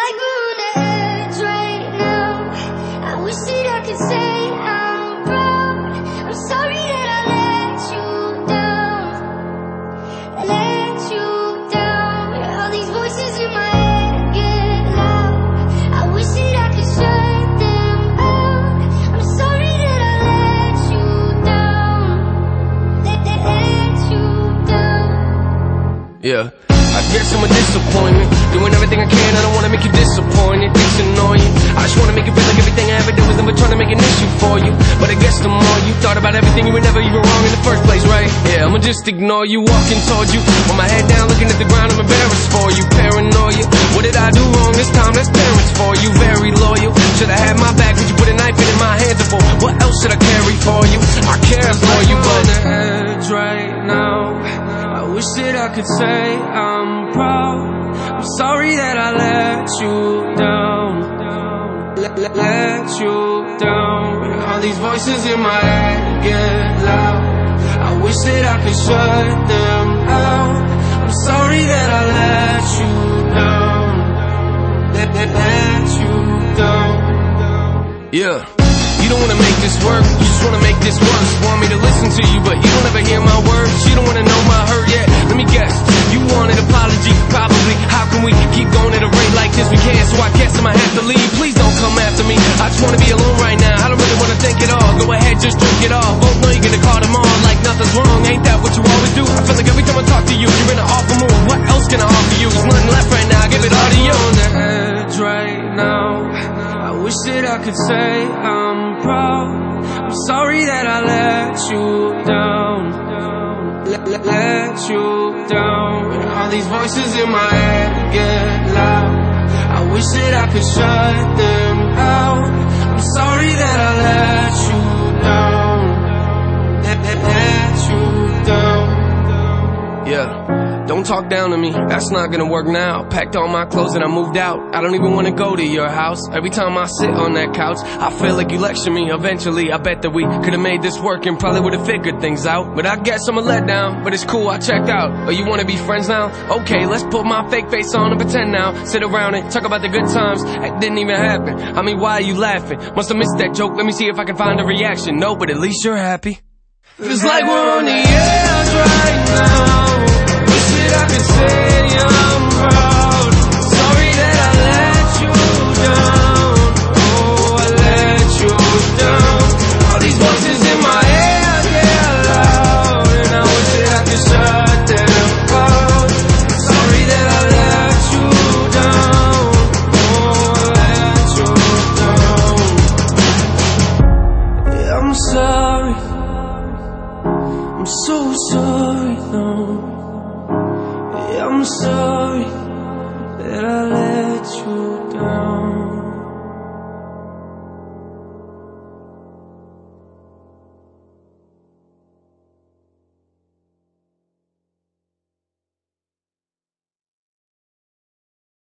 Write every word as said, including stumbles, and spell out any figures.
like we're on the edge right now. I wish that I could say I'm proud. I'm sorry that I let you down, let you down. All these voices in my head get loud. I wish that I could shut them out. I'm sorry that I let you down, let, let, let you down. Yeah, I guess I'm a disappointment. Doing everything I can, I don't wanna make you disappointed. It's annoying, I just wanna make you feel like everything I ever did was never trying to make an issue for you. But I guess the more you thought about everything, you were never even wrong in the first place, right? Yeah, I'ma just ignore you, walking towards you with my head down, looking at the ground, I'm embarrassed for you. Paranoia, what did I do wrong this time? That's parents for you. Very loyal, should've had my back, but you put a knife in my hands before. What else should I carry for you? I care for you, but on the edge right now. I wish that I could say I'm proud. I'm sorry that I let you down, let, let, let you down. All these voices in my head get loud. I wish that I could shut them out. I'm sorry that I let you down, let, let, let you down. Yeah, you don't wanna make this work, you just wanna make this worse. Want me to listen to you, but you don't ever hear my words. You don't wanna know my hurt yet. Let me guess, you want an apology, probably. How can we keep going at a rate like this? We can't, so I guess I might have to leave. Please don't come after me, I just wanna be alone right now. I don't really wanna think at all, go ahead, just drink it all. Both know you're gonna call them on like nothing's wrong. Ain't that what you always do? I feel like every time I talk to you, you're in an awful mood. What else can I offer you? There's nothing left right now, I give it all to you. On the edge right now, I wish that I could say I'm proud. I'm sorry that I let you down, let, let, let you down. All these voices in my head get loud. I wish that I could shut them out. I'm sorry that I let you down, let, let, let you down. Yeah, don't talk down to me, that's not gonna work now. Packed all my clothes and I moved out. I don't even wanna go to your house. Every time I sit on that couch, I feel like you lecture me. Eventually, I bet that we could've made this work and probably would've figured things out. But I guess I'm a letdown, but it's cool, I checked out. Oh, you wanna be friends now? Okay, let's put my fake face on and pretend now. Sit around and talk about the good times that didn't even happen. I mean, why are you laughing? Must've missed that joke, let me see if I can find a reaction. No, but at least you're happy. Feels like we're on the edge right now. Wish that I could say I'm proud. Sorry that I let you down. Oh, I let you down. All these voices in my head get loud, and I wish that I could shut them out. Sorry that I let you down. Oh, I let you down. Yeah, I'm sorry, I'm so sorry now. Yeah, I'm sorry that I let you